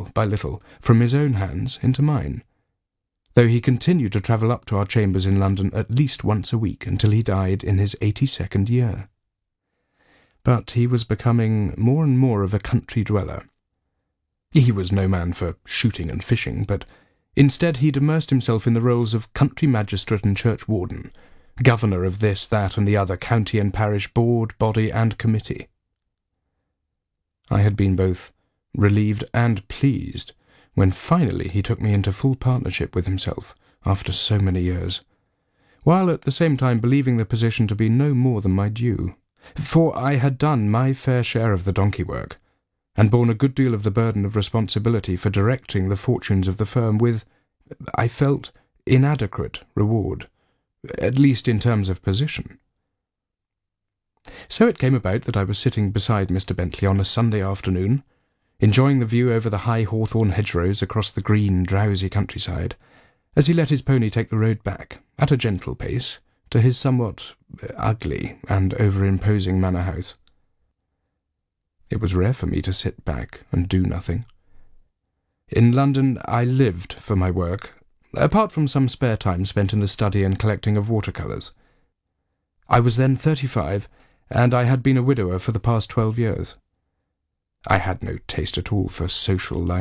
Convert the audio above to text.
little by little, from his own hands into mine, though he continued to travel up to our chambers in London at least once a week until he died in his 82nd year. But he was becoming more and more of a country dweller. He was no man for shooting and fishing, but instead he'd immersed himself in the roles of country magistrate and churchwarden, governor of this, that, and the other county and parish board, body, and committee. I had been both relieved and pleased when finally he took me into full partnership with himself after so many years, while at the same time believing the position to be no more than my due, for I had done my fair share of the donkey work, and borne a good deal of the burden of responsibility for directing the fortunes of the firm with, I felt, inadequate reward, at least in terms of position. So it came about that I was sitting beside Mr. Bentley on a Sunday afternoon, enjoying the view over the high hawthorn hedgerows across the green, drowsy countryside, as he let his pony take the road back, at a gentle pace, to his somewhat ugly and over-imposing manor house. It was rare for me to sit back and do nothing. In London I lived for my work, apart from some spare time spent in the study and collecting of watercolours. I was then 35, and I had been a widower for the past 12 years. I had no taste at all for social life.